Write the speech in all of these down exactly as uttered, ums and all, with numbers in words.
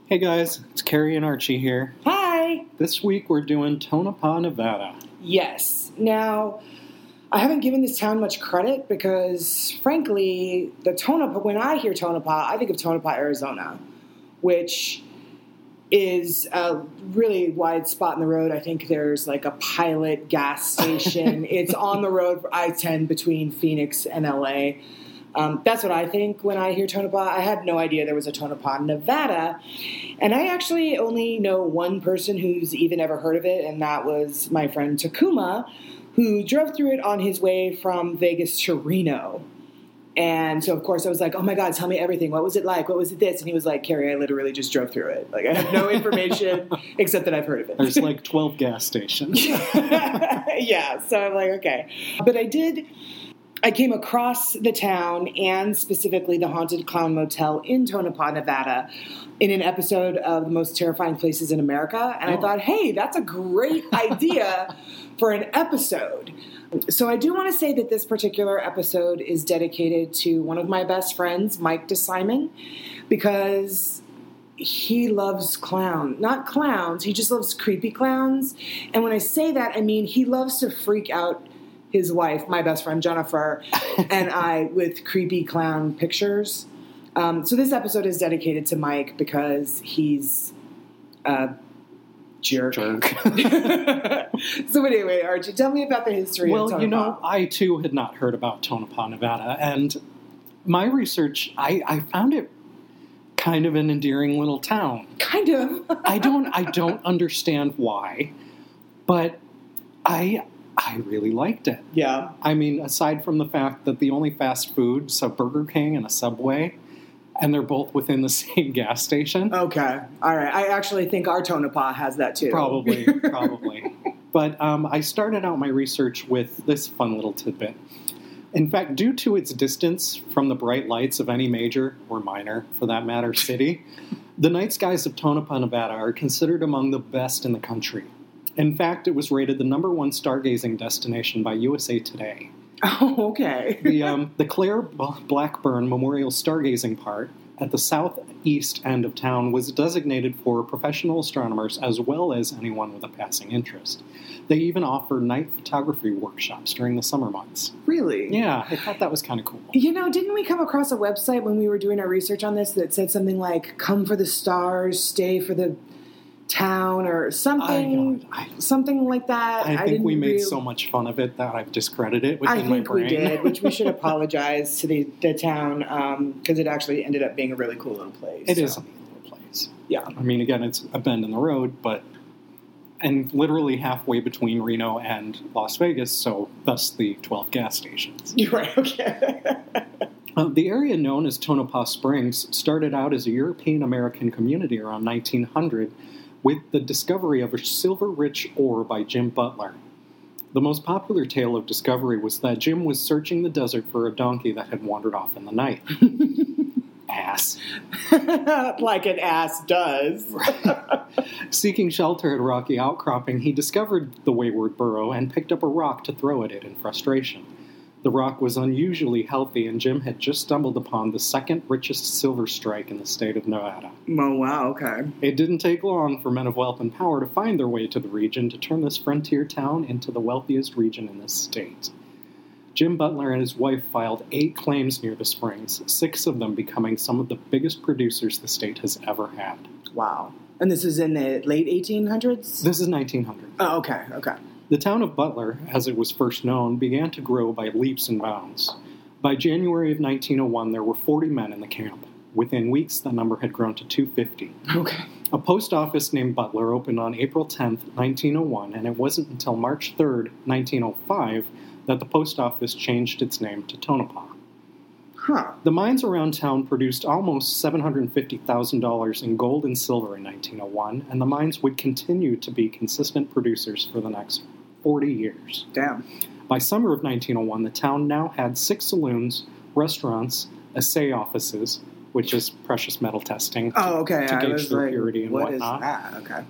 Hey guys, it's Carrie and Archie here. Hi! This week we're doing Tonopah, Nevada. Yes. Now, I haven't given this town much credit because, frankly, the Tonopah, when I hear Tonopah, I think of Tonopah, Arizona, which is a really wide spot in the road. I think there's like a Pilot gas station. It's on the road for I ten between Phoenix and L A. Um, that's what I think when I hear Tonopah. I had no idea there was a Tonopah, Nevada. And I actually only know one person who's even ever heard of it, and that was my friend Takuma, who drove through it on his way from Vegas to Reno. And so, of course, I was like, oh, my God, tell me everything. What was it like? What was it this? And he was like, Carrie, I literally just drove through it. Like, I have no information except that I've heard of it. There's like twelve gas stations. Yeah, so I'm like, okay. But I did... I came across the town and specifically the Haunted Clown Motel in Tonopah, Nevada, in an episode of The Most Terrifying Places in America. And oh. I thought, hey, that's a great idea for an episode. So I do want to say that this particular episode is dedicated to one of my best friends, Mike DeSimon, because he loves clowns. Not clowns, he just loves creepy clowns. And when I say that, I mean he loves to freak out his wife, my best friend Jennifer, and I with creepy clown pictures. Um, so this episode is dedicated to Mike because he's a jerk. Jerk. So anyway, Archie, tell me about the history well, of Tonopah. Well, you know, I too had not heard about Tonopah, Nevada, and my research, I, I found it kind of an endearing little town. Kind of. I don't, I don't understand why, but I... I really liked it. Yeah. I mean, aside from the fact that the only fast food's a Burger King and a Subway, and they're both within the same gas station. Okay. All right. I actually think our Tonopah has that too. Probably, probably. But um, I started out my research with this fun little tidbit. In fact, due to its distance from the bright lights of any major, or minor, for that matter, city, the night skies of Tonopah, Nevada are considered among the best in the country. In fact, it was rated the number one stargazing destination by U S A Today. Oh, okay. the um, the Claire Blackburn Memorial Stargazing Park at the southeast end of town was designated for professional astronomers as well as anyone with a passing interest. They even offer night photography workshops during the summer months. Really? Yeah, I thought that was kind of cool. You know, didn't we come across a website when we were doing our research on this that said something like, come for the stars, stay for the town or something I, I, something like that. I think I didn't we made really... so much fun of it that I've discredited it within I think my brain. we did, which we should apologize to the, the town because um, it actually ended up being a really cool little place. It so. is a neat little place. Yeah. I mean, again, it's a bend in the road, but and literally halfway between Reno and Las Vegas, so thus the twelve gas stations. You're right, okay. uh, the area known as Tonopah Springs started out as a European-American community around nineteen hundred with the discovery of a silver-rich ore by Jim Butler. The most popular tale of discovery was that Jim was searching the desert for a donkey that had wandered off in the night. Ass. Like an ass does. Seeking shelter at a rocky outcropping, he discovered the wayward burrow and picked up a rock to throw at it in frustration. The rock was unusually healthy, and Jim had just stumbled upon the second richest silver strike in the state of Nevada. Oh, wow, okay. It didn't take long for men of wealth and power to find their way to the region to turn this frontier town into the wealthiest region in this state. Jim Butler and his wife filed eight claims near the springs, six of them becoming some of the biggest producers the state has ever had. Wow. And this is in the late eighteen hundreds? This is nineteen hundred. Oh, okay, okay. The town of Butler, as it was first known, began to grow by leaps and bounds. By January of nineteen oh one, there were forty men in the camp. Within weeks, the number had grown to two hundred fifty. Okay. A post office named Butler opened on April tenth, nineteen oh one, and it wasn't until March third, nineteen oh five, that the post office changed its name to Tonopah. Huh. The mines around town produced almost seven hundred fifty thousand dollars in gold and silver in nineteen oh one, and the mines would continue to be consistent producers for the next forty years. Damn. By summer of nineteen oh one, the town now had six saloons, restaurants, assay offices, which is precious metal testing to, oh, okay. to I gauge was their like, purity and what whatnot. Is that? Okay.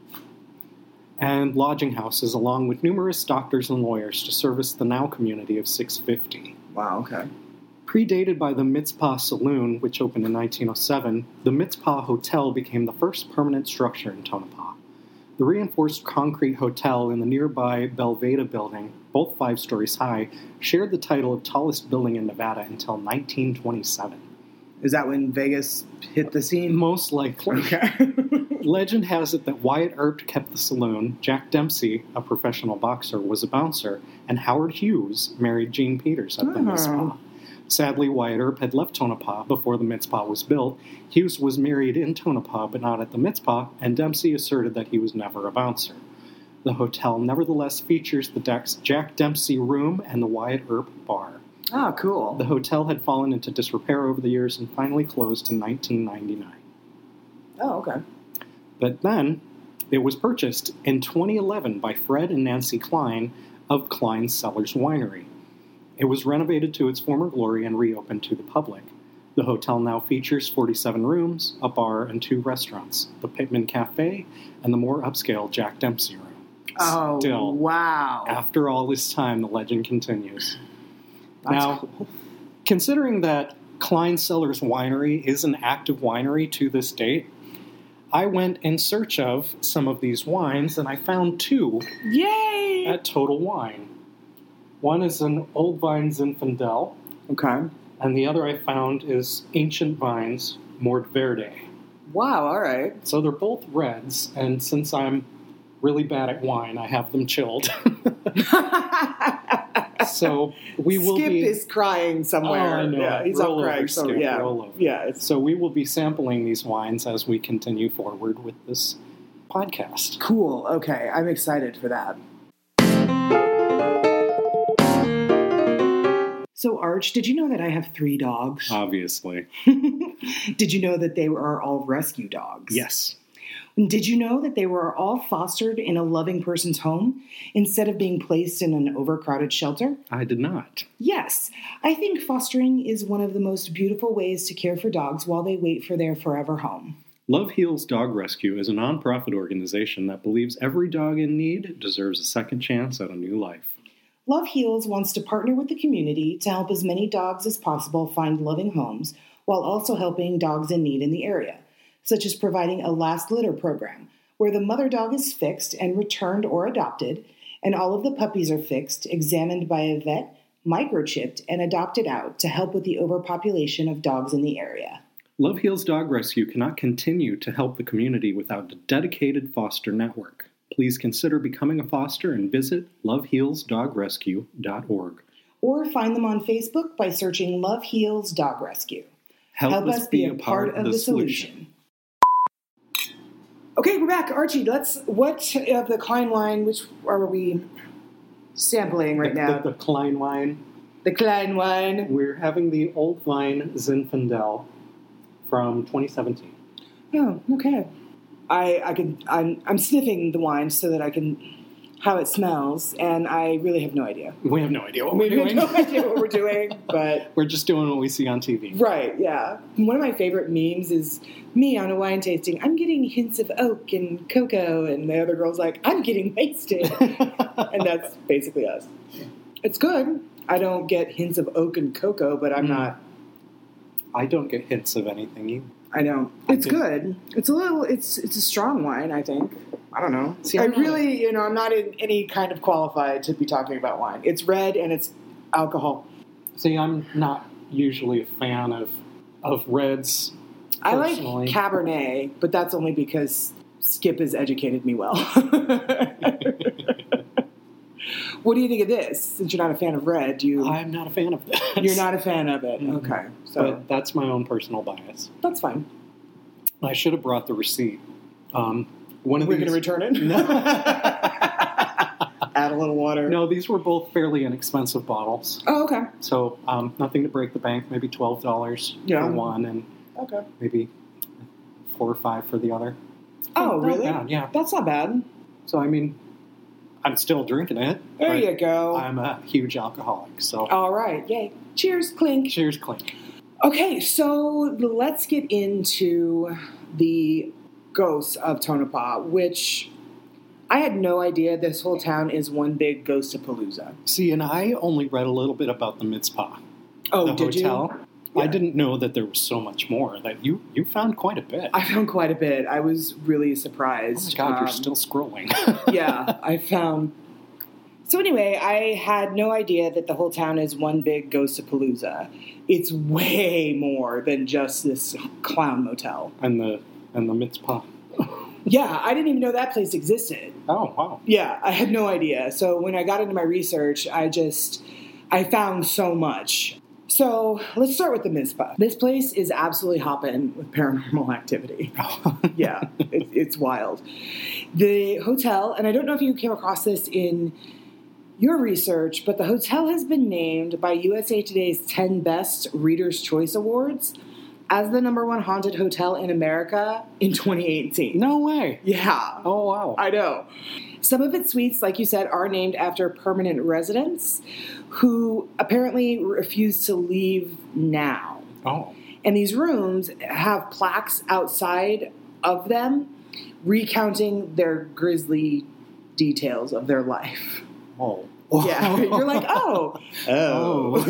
And lodging houses, along with numerous doctors and lawyers to service the now community of six hundred fifty. Wow, okay. Predated by the Mizpah Saloon, which opened in nineteen oh seven, the Mizpah Hotel became the first permanent structure in Tonopah. The reinforced concrete hotel in the nearby Belveda building, both five stories high, shared the title of tallest building in Nevada until nineteen twenty-seven. Is that when Vegas hit the scene? Most likely. Okay. Legend has it that Wyatt Earp kept the saloon, Jack Dempsey, a professional boxer, was a bouncer, and Howard Hughes married Jean Peters at the Oh. Mizpah. Sadly, Wyatt Earp had left Tonopah before the Mizpah was built. Hughes was married in Tonopah, but not at the Mizpah, and Dempsey asserted that he was never a bouncer. The hotel nevertheless features the Dex- Jack Dempsey Room and the Wyatt Earp Bar. Oh, cool. The hotel had fallen into disrepair over the years and finally closed in nineteen ninety-nine. Oh, okay. But then, it was purchased in twenty eleven by Fred and Nancy Klein of Klein's Cellars Winery. It was renovated to its former glory and reopened to the public. The hotel now features forty-seven rooms, a bar, and two restaurants, the Pittman Cafe and the more upscale Jack Dempsey Room. Oh, Still, wow. after all this time, the legend continues. That's now, cool. considering that Klein Cellars Winery is an active winery to this date, I went in search of some of these wines, and I found two Yay! at Total Wine. One is an Old Vine Zinfandel, Okay. and the other I found is Ancient Vines Mort Verde. Wow, all right. So they're both reds, and since I'm really bad at wine, I have them chilled. So we will Skip be... is crying somewhere. Oh, I know. Yeah, he's Roll all crying. over, So, Skip, yeah. roll over. Yeah, it's So we will be sampling these wines as we continue forward with this podcast. cool. Okay, I'm excited for that. So, Arch, did you know that I have three dogs? Obviously. Did you know that they are all rescue dogs? Yes. Did you know that they were all fostered in a loving person's home instead of being placed in an overcrowded shelter? I did not. Yes, I think fostering is one of the most beautiful ways to care for dogs while they wait for their forever home. Love Heals Dog Rescue is a nonprofit organization that believes every dog in need deserves a second chance at a new life. Love Heals wants to partner with the community to help as many dogs as possible find loving homes while also helping dogs in need in the area, such as providing a last litter program where the mother dog is fixed and returned or adopted, and all of the puppies are fixed, examined by a vet, microchipped, and adopted out to help with the overpopulation of dogs in the area. Love Heals Dog Rescue cannot continue to help the community without a dedicated foster network. Please consider becoming a foster and visit love heals dog rescue dot org. Or find them on Facebook by searching Love Heals Dog Rescue. Help, Help us be a part of the solution. Okay, we're back. Archie, let's, what of the Klein wine, which are we sampling right the, now? The, the Klein wine. The Klein wine. We're having the Old Vine Zinfandel from twenty seventeen. Oh, okay. I, I can, I'm, I'm sniffing the wine so that I can, how it smells, and I really have no idea. We have no idea what We we're have doing. no idea what we're doing, but... We're just doing what we see on T V. Right, yeah. One of my favorite memes is me on a wine tasting. I'm getting hints of oak and cocoa, and the other girl's like, I'm getting wasted. And that's basically us. It's good. I don't get hints of oak and cocoa, but I'm Mm. not... I don't get hints of anything either. I know. It's good. It's a little... It's it's a strong wine, I think. I don't know. See, I I'm not- really, you know, I'm not in any kind of qualified to be talking about wine. It's red and it's alcohol. See, I'm not usually a fan of of reds. I like Personally. Cabernet, but that's only because Skip has educated me well. What do you think of this? Since you're not a fan of red, do you? I'm not a fan of that. You're not a fan of it. Mhm. Okay, so But that's my own personal bias. that's fine. I should have brought the receipt. Um, one of We're these. going to return it. No. Add a little water. No, these were both fairly inexpensive bottles. Oh, okay. So um, nothing to break the bank. Maybe twelve dollars Yeah. for one, and Okay. maybe four or five for the other. Oh, Not really? bad, yeah. That's not bad. So I mean, I'm still drinking it. There but you go. I'm a huge alcoholic. So All right. Yay. Cheers, clink. cheers, clink. Okay, so let's get into the ghosts of Tonopah, which I had no idea this whole town is one big ghost-a-palooza. See, and I only read a little bit about the Mizpah. Oh, the did hotel. you? I Yeah. didn't know that there was so much more. That you you found quite a bit. I found quite a bit. I was really Oh my surprised. God, you're Um, still scrolling. yeah, I found. So anyway, I had no idea that the whole town is one big Ghostapalooza. It's way more than just this clown motel. and the and the mitzvah. Yeah, I didn't even know that place existed. Oh wow. Yeah, I had no idea. So when I got into my research, I just I found so much. So let's start with the Mizpah. This place is absolutely hopping with paranormal activity. Yeah, it, it's wild. The hotel, and I don't know if you came across this in your research, but the hotel has been named by U S A Today's ten Best Reader's Choice Awards as the number one haunted hotel in America in twenty eighteen. No way. Yeah. Oh wow. I know. Some of its suites, like you said, are named after permanent residents who apparently refuse to leave now. Oh. And these rooms have plaques outside of them recounting their grisly details of their life. Oh. Yeah. You're like, oh. Oh.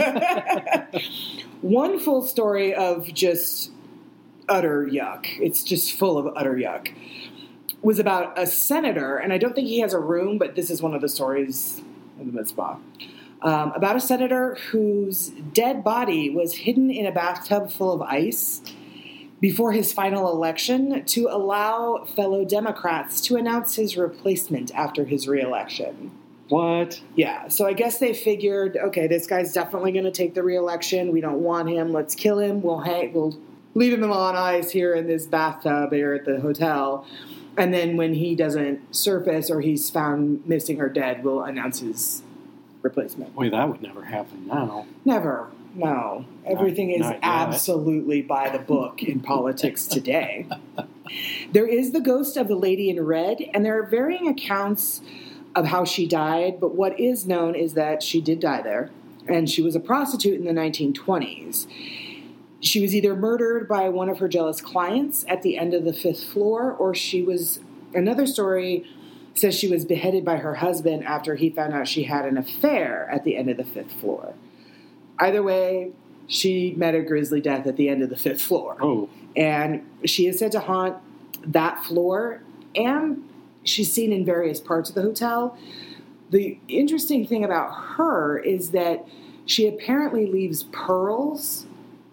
One full story of just utter yuck. It's just full of utter yuck. Was about a senator, and I don't think he has a room, but this is one of the stories in the Mizpah. Um, about a senator whose dead body was hidden in a bathtub full of ice before his final election to allow fellow Democrats to announce his replacement after his reelection. What? Yeah, so I guess they figured, okay, this guy's definitely going to take the reelection. We don't want him. Let's kill him. We'll hang, we'll leave him on ice here in this bathtub here at the hotel. And then when he doesn't surface or he's found missing or dead, we'll announce his replacement. Wait, that would never happen now. Never. No. Everything Not- is not yet. absolutely by the book in politics today. There is the ghost of the lady in red, and there are varying accounts of how she died, but what is known is that she did die there, and she was a prostitute in the nineteen twenties. She was either murdered by one of her jealous clients at the end of the fifth floor, or she was, another story says she was beheaded by her husband after he found out she had an affair at the end of the fifth floor. Either way, she met a grisly death at the end of the fifth floor. Oh. And she is said to haunt that floor, and she's seen in various parts of the hotel. The interesting thing about her is that she apparently leaves pearls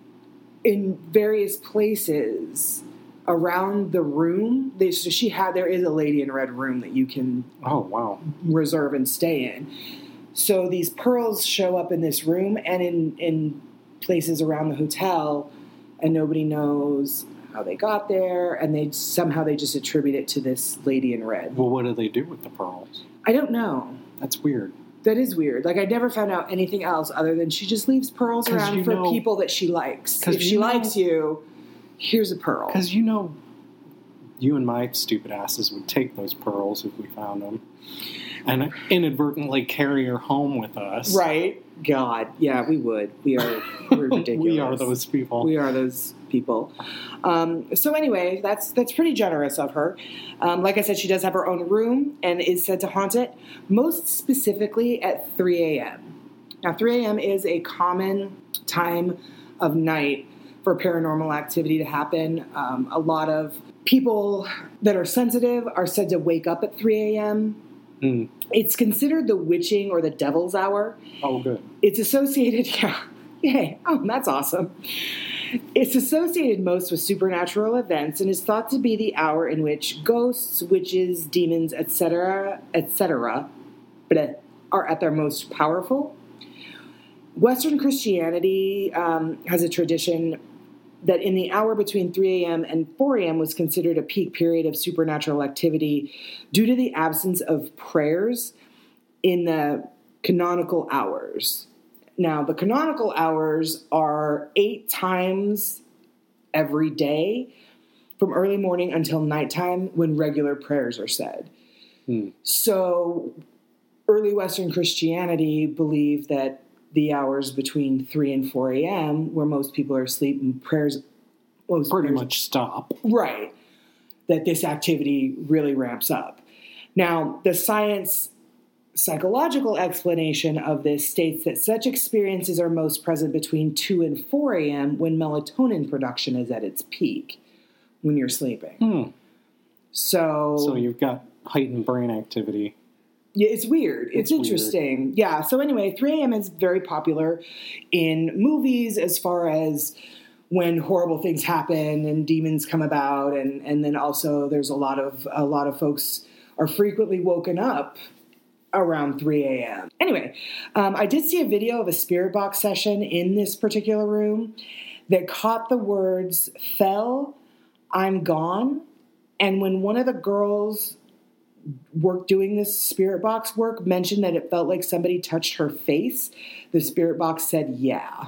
in various places around the room. They, so she had, there is a lady in red room that you can Oh wow. reserve and stay in. So these pearls show up in this room and in, in places around the hotel, and nobody knows how they got there, and they somehow they just attribute it to this lady in red. Well, what do they do with the pearls? I don't know. That's weird. That is weird. Like, I never found out anything else other than she just leaves pearls 'Cause around you for know- people that she likes. 'cause If she you know- likes you, here's a pearl. Because you know, you and my stupid asses would take those pearls if we found them, and inadvertently carry her home with us. Right? God. Yeah, we would. We are we're ridiculous. We are those people. We are those people. Um, so anyway, that's that's pretty generous of her. Um, like I said, she does have her own room and is said to haunt it, most specifically at three a.m. Now, three a.m. is a common time of night for paranormal activity to happen. Um, a lot of people that are sensitive are said to wake up at three a.m. Mm. It's considered the witching or the devil's hour. Oh, good. It's associated, yeah, yay, oh, that's awesome. It's associated most with supernatural events and is thought to be the hour in which ghosts, witches, demons, et cetera, et cetera, are at their most powerful. Western Christianity um, has a tradition that in the hour between three a.m. and four a.m. was considered a peak period of supernatural activity due to the absence of prayers in the canonical hours. Now, the canonical hours are eight times every day from early morning until nighttime when regular prayers are said. Hmm. So early Western Christianity believed that the hours between three and four a.m., where most people are asleep and prayers most Pretty prayers, much stop. right, that this activity really ramps up. Now, the science psychological explanation of this states that such experiences are most present between two and four a.m. when melatonin production is at its peak when you're sleeping. Hmm. So, So you've got heightened brain activity. yeah, it's weird. It's, It's interesting. Weird. Yeah. So anyway, three a.m. is very popular in movies as far as when horrible things happen and demons come about, and, and then also there's a lot of a lot of folks are frequently woken up around three a.m. Anyway, um, I did see a video of a spirit box session in this particular room that caught the words "fell, I'm gone," and when one of the girls work doing this spirit box work mentioned that it felt like somebody touched her face, the spirit box said, "Yeah."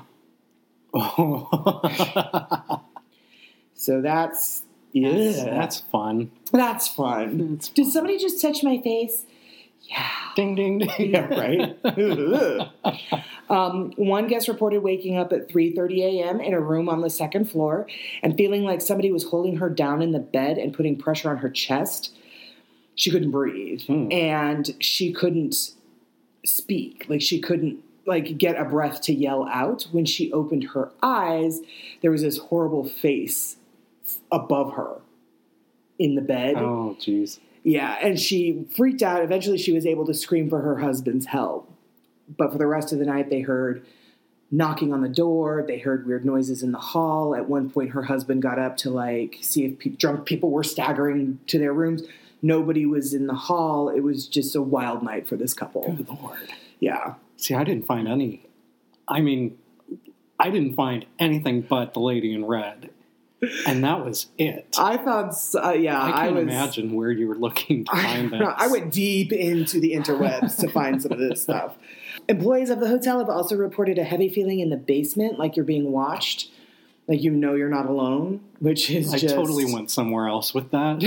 Oh. So that's yeah, that's, that's fun. That's fun. That's Did somebody just touch my face? Yeah. Ding, ding, ding. Yeah, right. um, one guest reported waking up at three thirty a.m. in a room on the second floor and feeling like somebody was holding her down in the bed and putting pressure on her chest. She couldn't breathe, Hmm. and she couldn't speak. Like she couldn't like get a breath to yell out. When she opened her eyes, there was this horrible face above her in the bed. Oh, jeez. Yeah, and she freaked out. Eventually, she was able to scream for her husband's help. But for the rest of the night, they heard knocking on the door. They heard weird noises in the hall. At one point, her husband got up to, like, see if pe- drunk people were staggering to their rooms. Nobody was in the hall. It was just a wild night for this couple. Good Lord. Yeah. See, I didn't find any. I mean, I didn't find anything but the lady in red. And that was it. I found, uh, yeah, I I, can't was, imagine where you were looking to find that. I went deep into the interwebs to find some of this stuff. Employees of the hotel have also reported a heavy feeling in the basement, like you're being watched, like you know you're not alone, which is I just... totally went somewhere else with that.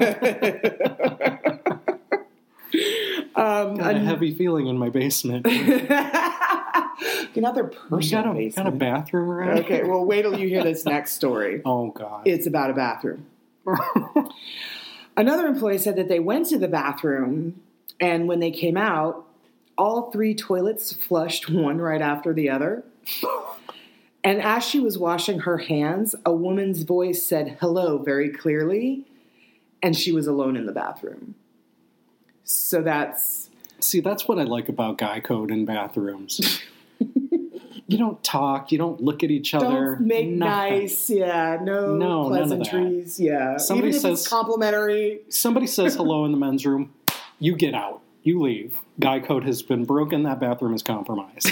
um, Got a heavy feeling in my basement. You're not their You personal got a, basement. got a bathroom around? Okay, well, wait till you hear this next story. Oh, God. It's about a bathroom. Another employee said that they went to the bathroom, and when they came out, all three toilets flushed one right after the other. And as she was washing her hands, a woman's voice said hello very clearly, and she was alone in the bathroom. So that's... See, that's what I like about guy code in bathrooms. You don't talk. You don't look at each other. Don't make nothing. nice. Yeah, no, No, none of that. pleasantries. Yeah. Somebody Even if says- it's complimentary. Somebody says hello in the men's room. You get out. You leave. Guy code has been broken. That bathroom is compromised.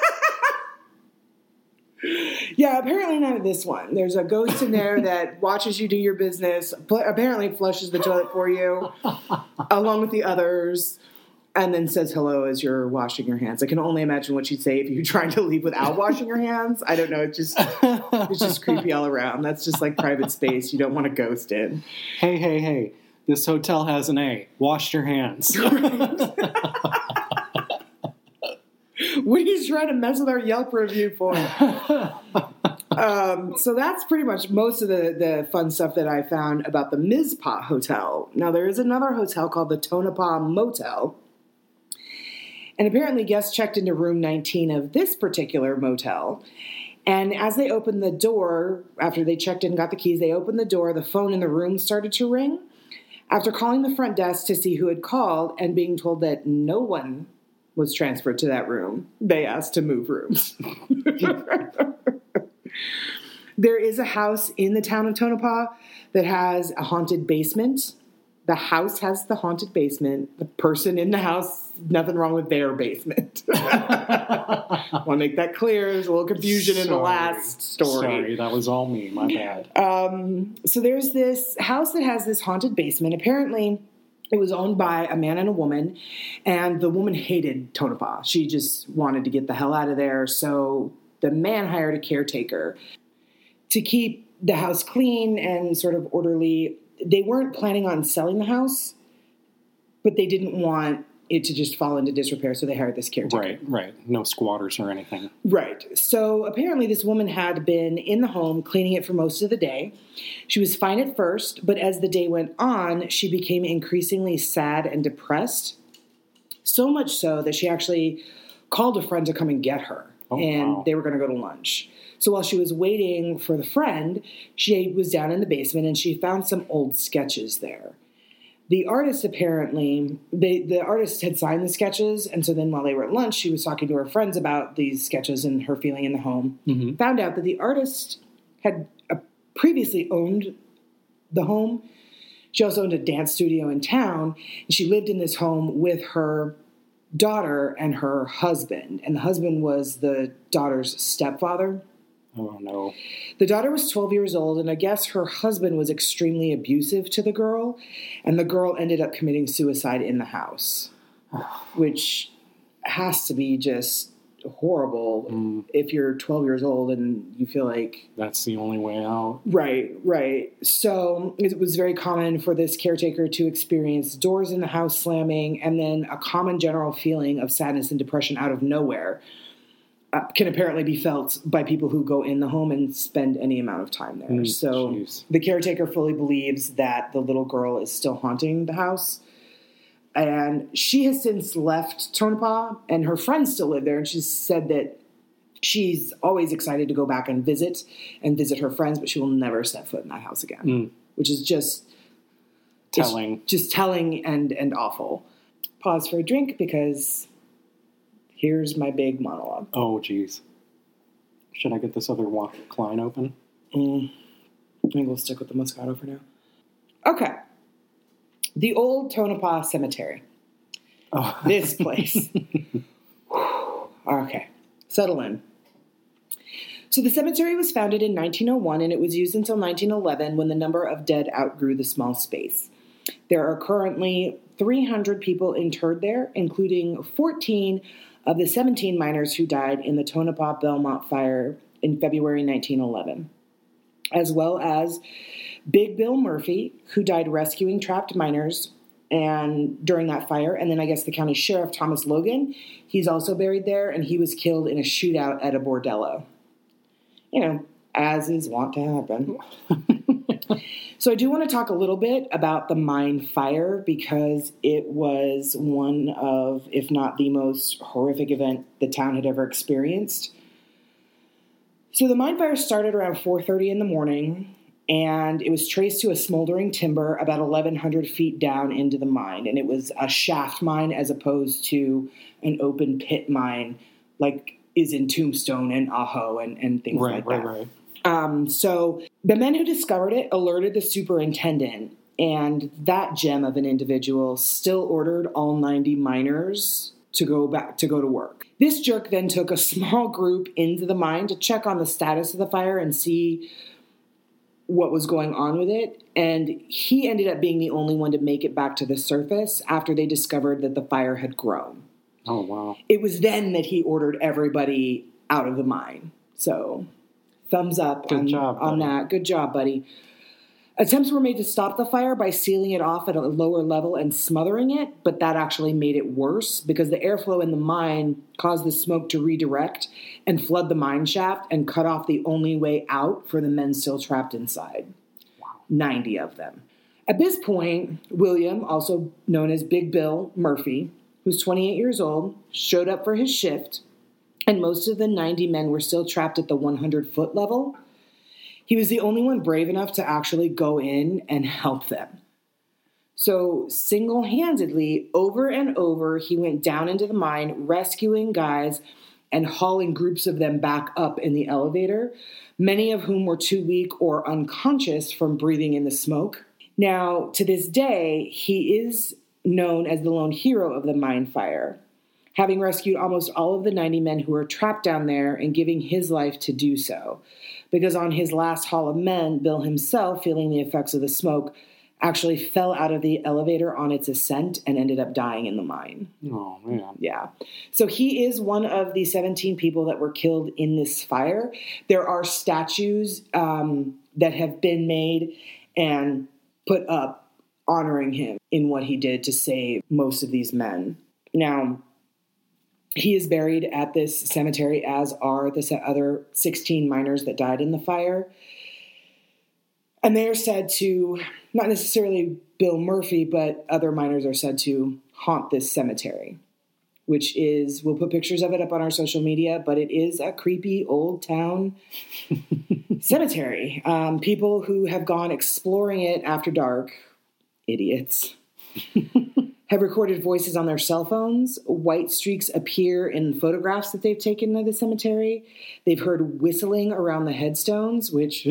Yeah, apparently not at this one. There's a ghost in there that watches you do your business, pl- apparently flushes the toilet for you, along with the others, and then says hello as you're washing your hands. I can only imagine what she'd say if you're trying to leave without washing your hands. I don't know. It's just it's just creepy all around. That's just like private space you don't want a ghost in. Hey, hey, hey. This hotel has an A. Wash your hands. What are you trying to mess with our Yelp review for? um, so that's pretty much most of the, the fun stuff that I found about the Mizpah Hotel. Now, there is another hotel called the Tonopah Motel. And apparently guests checked into room nineteen of this particular motel. And as they opened the door, after they checked in and got the keys, they opened the door. The phone in the room started to ring. After calling the front desk to see who had called and being told that no one was transferred to that room, they asked to move rooms. There is a house in the town of Tonopah that has a haunted basement. The house has the haunted basement. The person in the house, nothing wrong with their basement. I want to make that clear. There's a little confusion in the Sorry. last story. Sorry, that was all me. My bad. Um, so there's this house that has this haunted basement. Apparently, it was owned by a man and a woman, and the woman hated Tonopah. She just wanted to get the hell out of there. So the man hired a caretaker to keep the house clean and sort of orderly. They weren't planning on selling the house, but they didn't want it to just fall into disrepair, so they hired this caretaker. Right, right. No squatters or anything. Right. So apparently this woman had been in the home cleaning it for most of the day. She was fine at first, but as the day went on, she became increasingly sad and depressed. So much so that she actually called a friend to come and get her. Oh, and wow. they were going to go to lunch. So while she was waiting for the friend, she was down in the basement and she found some old sketches there. The artist apparently, they, the artist had signed the sketches, and so then while they were at lunch, she was talking to her friends about these sketches and her feeling in the home. Mm-hmm. Found out that the artist had uh, previously owned the home. She also owned a dance studio in town, and she lived in this home with her daughter and her husband, and the husband was the daughter's stepfather. Oh, no. The daughter was twelve years old, and I guess her husband was extremely abusive to the girl, and the girl ended up committing suicide in the house, which has to be just horrible mm. if you're twelve years old and you feel like... That's the only way out. Right, right. So it was very common for this caretaker to experience doors in the house slamming and then a common general feeling of sadness and depression out of nowhere. Uh, can apparently be felt by people who go in the home and spend any amount of time there. Mm, so geez. The caretaker fully believes that the little girl is still haunting the house. And she has since left Tonopah, and her friends still live there. And she's said that she's always excited to go back and visit and visit her friends, but she will never step foot in that house again, mm. which is just telling. Just telling and, and awful. Pause for a drink because... Here's my big monologue. Oh, geez. Should I get this other Klein open? Mm. I think we'll stick with the Moscato for now. Okay. The old Tonopah Cemetery. Oh. This place. Okay. Settle in. So the cemetery was founded in nineteen oh one, and it was used until nineteen eleven when the number of dead outgrew the small space. There are currently three hundred people interred there, including fourteen of the seventeen miners who died in the Tonopah Belmont fire in February nineteen eleven, as well as Big Bill Murphy, who died rescuing trapped miners and during that fire, and then I guess the county sheriff, Thomas Logan, he's also buried there, and he was killed in a shootout at a bordello. You know, as is wont to happen. So I do want to talk a little bit about the mine fire because it was one of, if not the most horrific event the town had ever experienced. So the mine fire started around four thirty in the morning, and it was traced to a smoldering timber about eleven hundred feet down into the mine. And it was a shaft mine as opposed to an open pit mine like is in Tombstone and Ajo and, and things right, like right, that. Right, right. Um, so the men who discovered it alerted the superintendent, and that gem of an individual still ordered all ninety miners to go back to go to work. This jerk then took a small group into the mine to check on the status of the fire and see what was going on with it. And he ended up being the only one to make it back to the surface after they discovered that the fire had grown. Oh, wow. It was then that he ordered everybody out of the mine. So... Thumbs up Good on, job, on that. Good job, buddy. Attempts were made to stop the fire by sealing it off at a lower level and smothering it, but that actually made it worse because the airflow in the mine caused the smoke to redirect and flood the mine shaft and cut off the only way out for the men still trapped inside. Wow. ninety of them. At this point, William, also known as Big Bill Murphy, who's twenty-eight years old, showed up for his shift, and most of the ninety men were still trapped at the one hundred foot level. He was the only one brave enough to actually go in and help them. So single-handedly, over and over, he went down into the mine, rescuing guys and hauling groups of them back up in the elevator, many of whom were too weak or unconscious from breathing in the smoke. Now, to this day, he is known as the lone hero of the mine fire, having rescued almost all of the ninety men who were trapped down there and giving his life to do so. Because on his last haul of men, Bill himself, feeling the effects of the smoke, actually fell out of the elevator on its ascent and ended up dying in the mine. Oh, man. Yeah. So he is one of the seventeen people that were killed in this fire. There are statues um, that have been made and put up honoring him in what he did to save most of these men. Now, he is buried at this cemetery, as are the other sixteen miners that died in the fire. And they are said to, not necessarily Bill Murphy, but other miners are said to haunt this cemetery. which is, we'll put pictures of it up on our social media, but it is a creepy old town cemetery. Um, people who have gone exploring it after dark, idiots, have recorded voices on their cell phones. White streaks appear in photographs that they've taken of the cemetery. They've heard whistling around the headstones, which...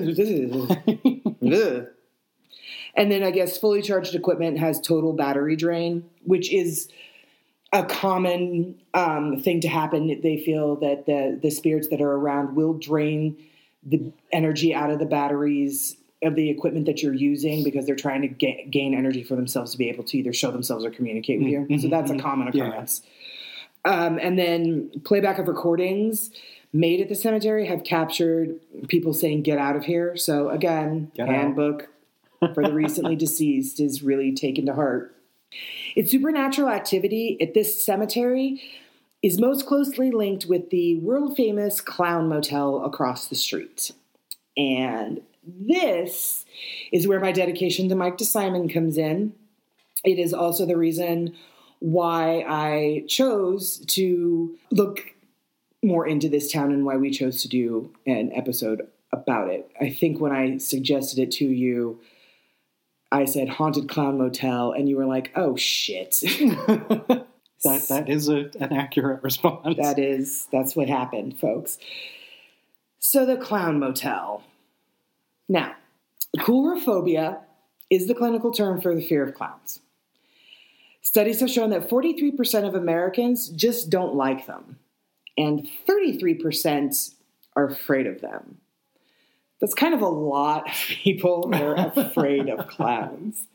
And then I guess fully charged equipment has total battery drain, which is a common um, thing to happen. They feel that the, the spirits that are around will drain the energy out of the batteries of the equipment that you're using because they're trying to ga- gain energy for themselves to be able to either show themselves or communicate with you. Mm-hmm. So that's a common occurrence. Yeah. Um, and then playback of recordings made at the cemetery have captured people saying, "Get out of here." So again, get handbook out. For the recently deceased is really taken to heart. Its supernatural activity at this cemetery is most closely linked with the world-famous Clown Motel across the street. And this is where my dedication to Mike DeSimon comes in. It is also the reason why I chose to look more into this town and why we chose to do an episode about it. I think when I suggested it to you, I said Haunted Clown Motel, and you were like, "Oh shit." that that is a, an accurate response. That is that's what happened, folks. So the Clown Motel. Now, coulrophobia is the clinical term for the fear of clowns. Studies have shown that forty-three percent of Americans just don't like them, and thirty-three percent are afraid of them. That's kind of a lot of people that are afraid of clowns.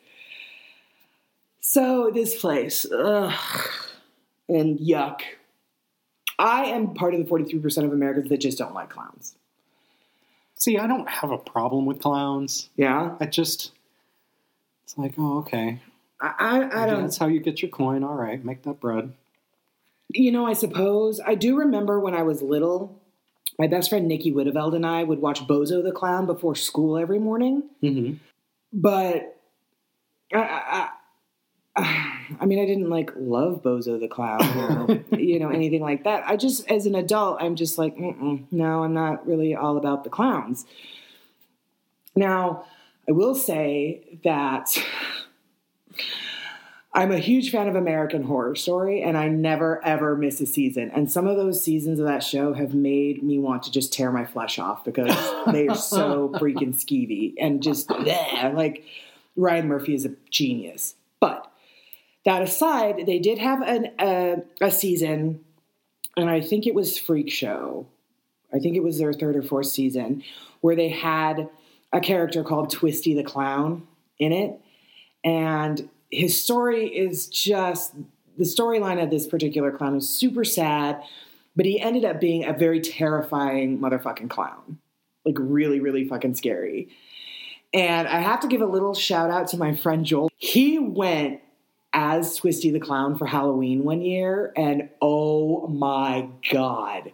So this place, ugh, and yuck. I am part of the forty-three percent of Americans that just don't like clowns. See, I don't have a problem with clowns. Yeah? I just, it's like, oh, okay. I, I, I don't. That's how you get your coin. All right, make that bread. You know, I suppose. I do remember when I was little, my best friend Nikki Witteveld and I would watch Bozo the Clown before school every morning. Mm-hmm. But, I, I, I mean, I didn't, like, love Bozo the Clown or, you know, anything like that. I just, as an adult, I'm just like, mm-mm, no, I'm not really all about the clowns. Now, I will say that I'm a huge fan of American Horror Story, and I never, ever miss a season. And some of those seasons of that show have made me want to just tear my flesh off because they are so freaking skeevy and just, bleh, like, Ryan Murphy is a genius. But that aside, they did have an, uh, a season, and I think it was Freak Show. I think it was their third or fourth season, where they had a character called Twisty the Clown in it. And his story is just, the storyline of this particular clown is super sad, but he ended up being a very terrifying motherfucking clown. Like, really, really fucking scary. And I have to give a little shout out to my friend Joel. He went as Twisty the Clown for Halloween one year, and oh my God,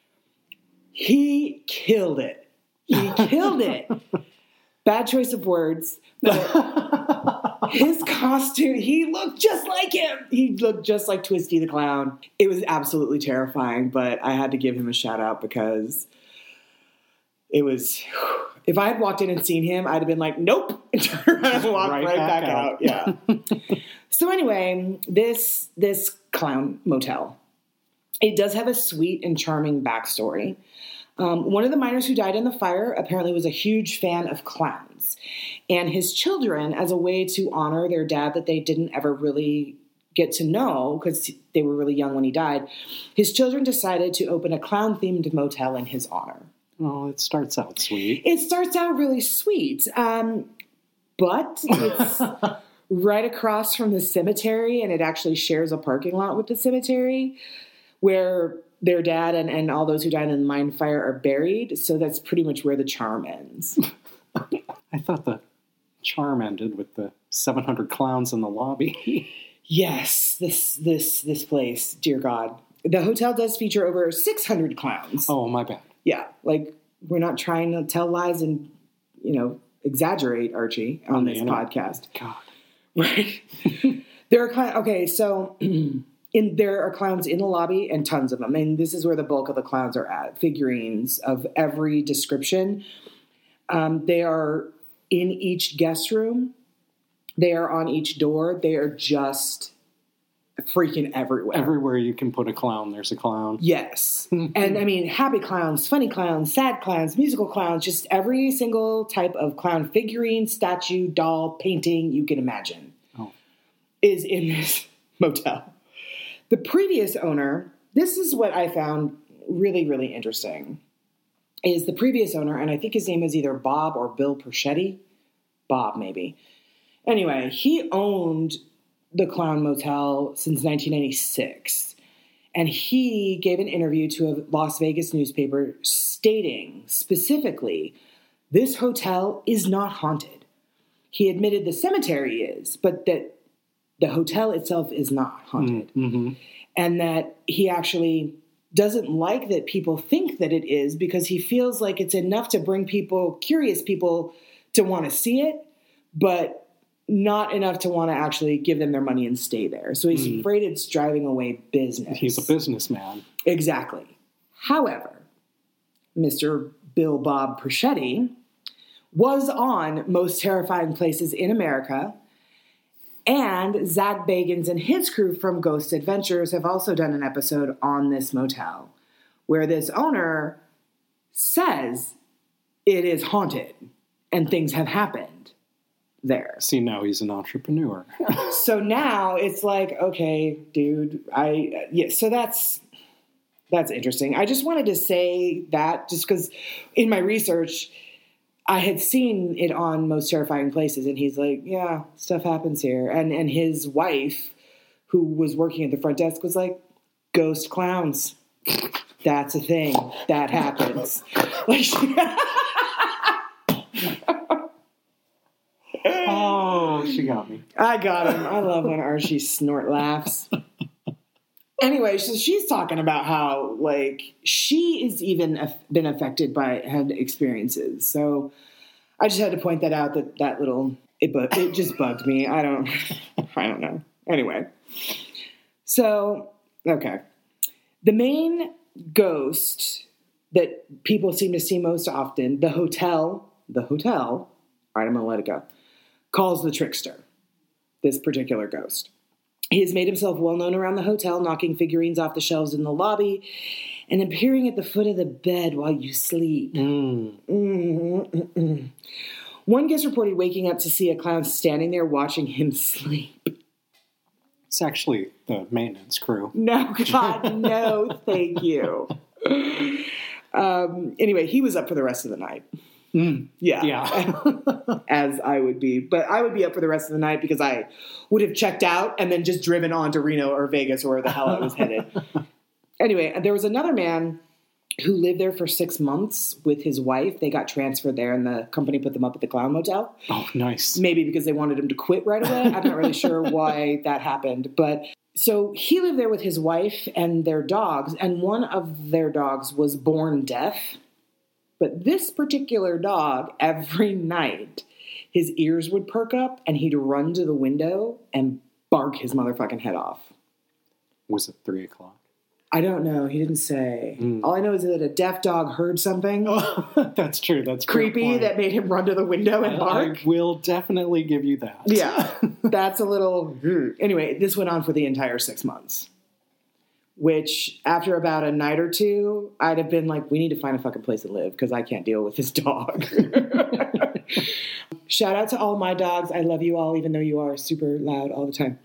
he killed it. He killed it. Bad choice of words, but his costume, he looked just like him. He looked just like Twisty the Clown. It was absolutely terrifying, but I had to give him a shout out because it was, if I had walked in and seen him, I'd have been like, nope, and turn around and walk right, right back, back out. out. Yeah. So anyway, this, this Clown Motel, it does have a sweet and charming backstory. Um, one of the miners who died in the fire apparently was a huge fan of clowns. And his children, as a way to honor their dad that they didn't ever really get to know because they were really young when he died, his children decided to open a clown-themed motel in his honor. Oh, it starts out sweet. It starts out really sweet. Um, but it's right across from the cemetery, and it actually shares a parking lot with the cemetery where their dad and, and all those who died in the mine fire are buried. So that's pretty much where the charm ends. I thought the charm ended with the seven hundred clowns in the lobby. Yes, this this this place, dear God. The hotel does feature over six hundred clowns. Oh, my bad. Yeah, like, we're not trying to tell lies and, you know, exaggerate, Archie, on, on this podcast. God. Right? There are clowns. Okay, so in In, there are clowns in the lobby and tons of them. And this is where the bulk of the clowns are at. Figurines of every description. Um, they are in each guest room. They are on each door. They are just freaking everywhere. Everywhere you can put a clown, there's a clown. Yes. And I mean, happy clowns, funny clowns, sad clowns, musical clowns, just every single type of clown figurine, statue, doll, painting you can imagine oh. is in this motel. The previous owner, this is what I found really, really interesting, is the previous owner, and I think his name is either Bob or Bill Perchetti. Bob, maybe. Anyway, he owned the Clown Motel since nineteen ninety-six, and he gave an interview to a Las Vegas newspaper stating specifically, this hotel is not haunted. He admitted the cemetery is, but that the hotel itself is not haunted. Mm-hmm. And that he actually doesn't like that people think that it is because he feels like it's enough to bring people, curious people, to want to see it, but not enough to want to actually give them their money and stay there. So he's mm. afraid it's driving away business. He's a businessman. Exactly. However, Mister Bill Bob Perchetti was on Most Terrifying Places in America. And Zach Bagans and his crew from Ghost Adventures have also done an episode on this motel where this owner says it is haunted and things have happened there. See, now he's an entrepreneur. So now it's like, okay, dude, I, yeah, so that's, that's interesting. I just wanted to say that just because in my research, I had seen it on Most Terrifying Places, and he's like, yeah, stuff happens here. And and his wife, who was working at the front desk, was like, ghost clowns. That's a thing. That happens. Like, she- oh, she got me. I got him. I love when Archie snort laughs. Anyway, so she's talking about how, like, she has even been affected by had experiences. So I just had to point that out. That that little it, bu- it just bugged me. I don't, I don't know. Anyway, so okay, the main ghost that people seem to see most often, the hotel, the hotel. All right, I'm gonna let it go. Calls the trickster. This particular ghost. He has made himself well known around the hotel, knocking figurines off the shelves in the lobby and appearing at the foot of the bed while you sleep. Mm. Mm-mm-mm. One guest reported waking up to see a clown standing there watching him sleep. It's actually the maintenance crew. No, God, no, thank you. Um, anyway, he was up for the rest of the night. Mm, yeah. Yeah. As I would be. But I would be up for the rest of the night because I would have checked out and then just driven on to Reno or Vegas or where the hell I was headed. Anyway, there was another man who lived there for six months with his wife. They got transferred there and the company put them up at the Clown Motel. Oh, nice. Maybe because they wanted him to quit right away. I'm not really sure why that happened. But so he lived there with his wife and their dogs. And one of their dogs was born deaf. But this particular dog, every night, his ears would perk up and he'd run to the window and bark his motherfucking head off. Was it three o'clock? I don't know. He didn't say. Mm. All I know is that a deaf dog heard something. Oh, that's true. That's creepy that made him run to the window and bark. I will definitely give you that. Yeah. That's a little... Anyway, this went on for the entire six months. Which, after about a night or two, I'd have been like, we need to find a fucking place to live because I can't deal with this dog. Shout out to all my dogs. I love you all, even though you are super loud all the time.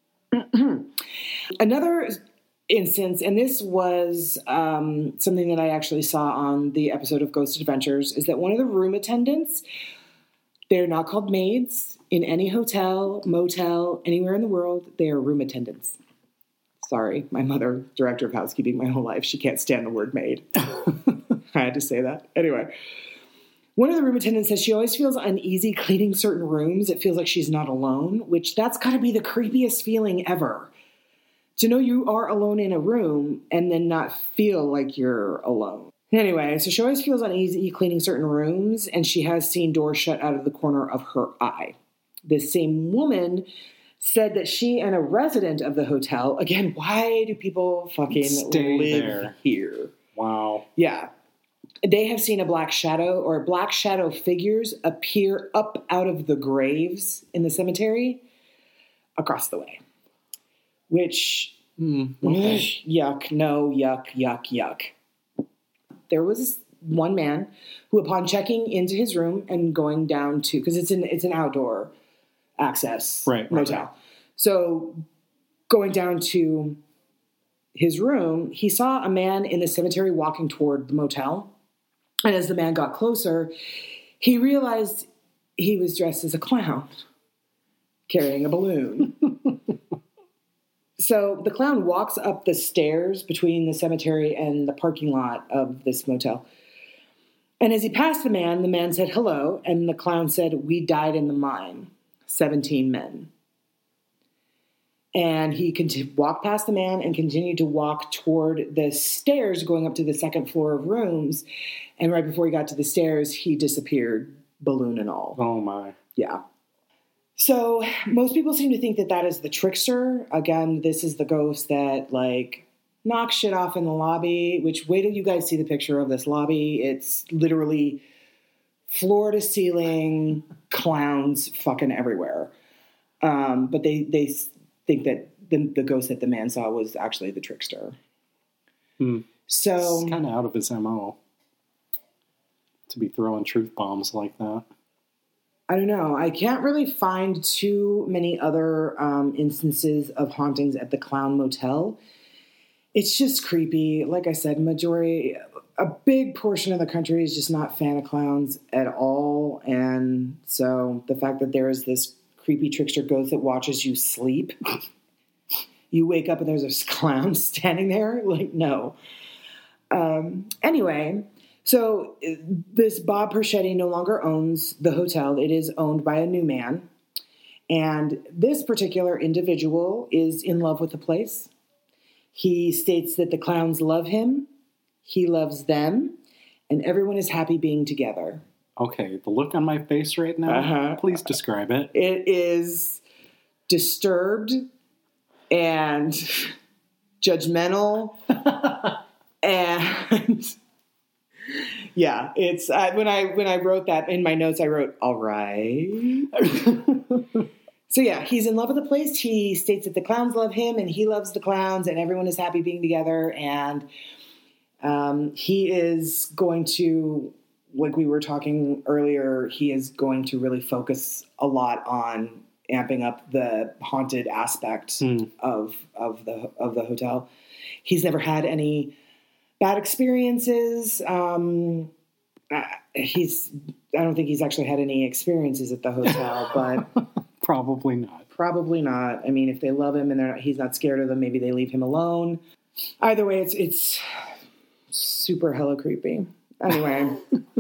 Another instance, and this was um, something that I actually saw on the episode of Ghost Adventures, is that one of the room attendants, they're not called maids in any hotel, motel, anywhere in the world. They are room attendants. Sorry, my mother, director of housekeeping my whole life, she can't stand the word maid. I had to say that. Anyway, one of the room attendants says she always feels uneasy cleaning certain rooms. It feels like she's not alone, which that's got to be the creepiest feeling ever. To know you are alone in a room and then not feel like you're alone. Anyway, so she always feels uneasy cleaning certain rooms, and she has seen doors shut out of the corner of her eye. This same woman said that she and a resident of the hotel, again, why do people fucking Stay live there. here? Wow. Yeah. They have seen a black shadow or black shadow figures appear up out of the graves in the cemetery across the way. Which, Mm, okay. yuck, no, yuck, yuck, yuck. There was one man who, upon checking into his room and going down to, because it's an it's an outdoor access Right, right, motel, right. so going down to his room, he saw a man in the cemetery walking toward the motel, and as the man got closer, he realized he was dressed as a clown, carrying a balloon. So the clown walks up the stairs between the cemetery and the parking lot of this motel. And as he passed the man, the man said hello, and the clown said, "We died in the mine, seventeen men." And he conti- walked past the man and continued to walk toward the stairs going up to the second floor of rooms. And right before he got to the stairs, he disappeared, balloon and all. Oh, my. Yeah. So most people seem to think that that is the trickster. Again, this is the ghost that, like, knocks shit off in the lobby, which, wait till you guys see the picture of this lobby. It's literally floor to ceiling clowns fucking everywhere. Um, but they, they think that the, the ghost that the man saw was actually the trickster. Hmm. So It's kind of out of his M O to be throwing truth bombs like that. I don't know. I can't really find too many other um, instances of hauntings at the Clown Motel. It's just creepy. Like I said, majority, a big portion of the country is just not a fan of clowns at all. And so the fact that there is this creepy trickster ghost that watches you sleep, you wake up and there's a clown standing there, like, no. Um, anyway... So this Bob Perschetti no longer owns the hotel. It is owned by a new man. And this particular individual is in love with the place. He states that the clowns love him. He loves them. And everyone is happy being together. Okay, the look on my face right now, Uh-huh. please describe it. It is disturbed and judgmental and... Yeah, it's uh, when I when I wrote that in my notes, I wrote, all right. So yeah, he's in love with the place. He states that the clowns love him and he loves the clowns and everyone is happy being together. And um, he is going to, like we were talking earlier, he is going to really focus a lot on amping up the haunted aspect Mm. of of the of the hotel. He's never had any bad experiences. Um, he's, I don't think he's actually had any experiences at the hotel, but Probably not. probably not. I mean, if they love him and they're not, he's not scared of them, maybe they leave him alone. Either way, it's, it's super hella creepy. Anyway,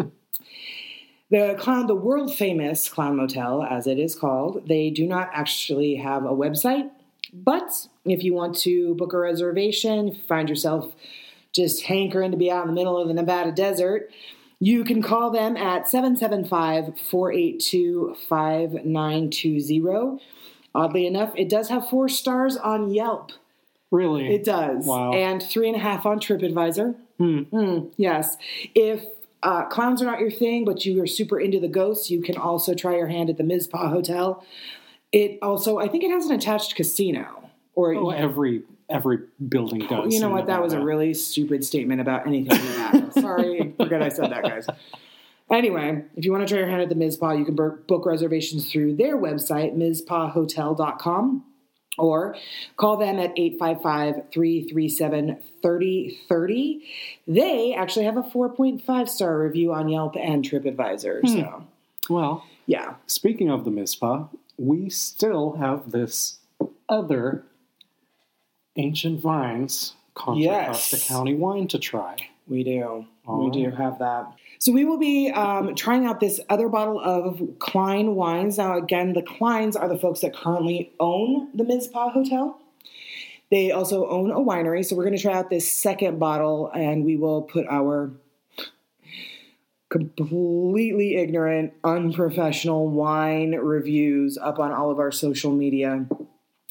the clown, the world famous Clown Motel, as it is called, they do not actually have a website, but if you want to book a reservation, if you find yourself just hankering to be out in the middle of the Nevada desert, you can call them at seven seven five, four eight two, five nine two zero. Oddly enough, it does have four stars on Yelp. Really? It does. Wow. And three and a half on TripAdvisor. Hmm. Mm, yes. If uh, clowns are not your thing, but you are super into the ghosts, you can also try your hand at the Mizpah Hotel. It also, I think it has an attached casino. Or Oh, every every building does. you know in what? That was a Nevada. really stupid statement about anything we have. Sorry, forget I said that, guys. Anyway, if you want to try your hand at the Mizpah, you can book reservations through their website, mizpah hotel dot com, or call them at eight five five, three three seven, three oh three oh. They actually have a four point five star review on Yelp and TripAdvisor. Hmm. So, Well, yeah. speaking of the Mizpah, we still have this other Ancient Vines Contra Yes. Costa County wine to try. We do. All we do right. have that. So we will be um, trying out this other bottle of Klein wines. Now, again, the Kleins are the folks that currently own the Mizpah Hotel. They also own a winery. So we're going to try out this second bottle, and we will put our completely ignorant, unprofessional wine reviews up on all of our social media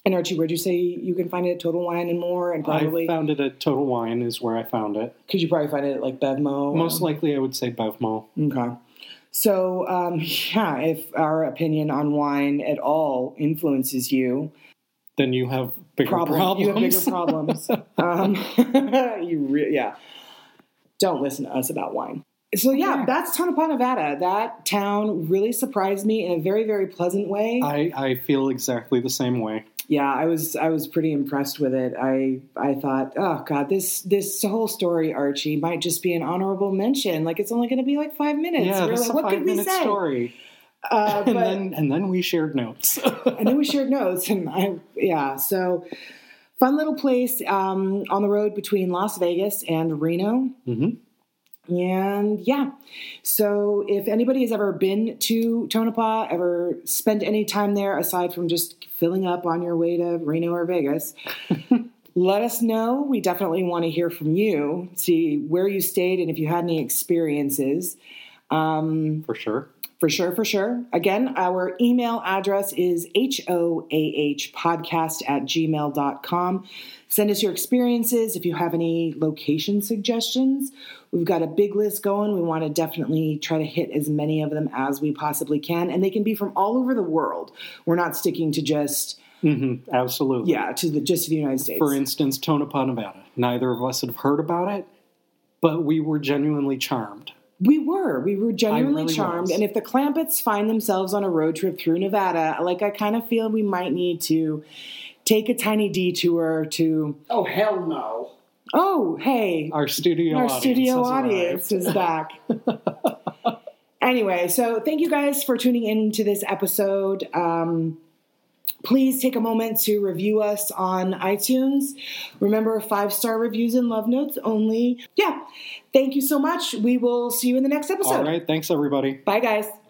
And Archie, where'd you say you can find it at Total Wine and More? And probably I found it at Total Wine is where I found it. Could you probably find it at like Bevmo? Most likely I would say Bevmo. Okay. So, um, yeah, if our opinion on wine at all influences you, then you have bigger problem. problems. You have bigger problems. um, you re- yeah. Don't listen to us about wine. So, yeah, Okay. that's Tonopah, Nevada. That town really surprised me in a very, very pleasant way. I, I feel exactly the same way. Yeah, I was I was pretty impressed with it. I I thought, oh God, this this whole story, Archie, might just be an honorable mention. Like it's only going to be like five minutes. Yeah, We're this like, is a what could we five-minute say? story. Uh, and but, then and then we shared notes. and then we shared notes, and I yeah, so fun little place um, on the road between Las Vegas and Reno. Mm-hmm. And yeah, so if anybody has ever been to Tonopah, ever spent any time there aside from just filling up on your way to Reno or Vegas, let us know. We definitely want to hear from you, see where you stayed and if you had any experiences. Um, For sure. For sure, for sure. Again, our email address is H O A H podcast at gmail dot com. Send us your experiences. If you have any location suggestions, we've got a big list going. We want to definitely try to hit as many of them as we possibly can. And they can be from all over the world. We're not sticking to just... Mm-hmm. Absolutely. Yeah, to the just to the United States. For instance, Tonopah, Nevada. Neither of us had heard about it, but we were genuinely charmed. We were. We were genuinely really charmed. was. And if the Clampetts find themselves on a road trip through Nevada, like I kind of feel we might need to take a tiny detour to... Oh, hell no. Oh, hey. Our studio Our audience studio has audience arrived. is back. Anyway, so thank you guys for tuning in to this episode. Um, please take a moment to review us on iTunes. Remember, five-star reviews and love notes only. Yeah. Thank you so much. We will see you in the next episode. All right. Thanks, everybody. Bye, guys.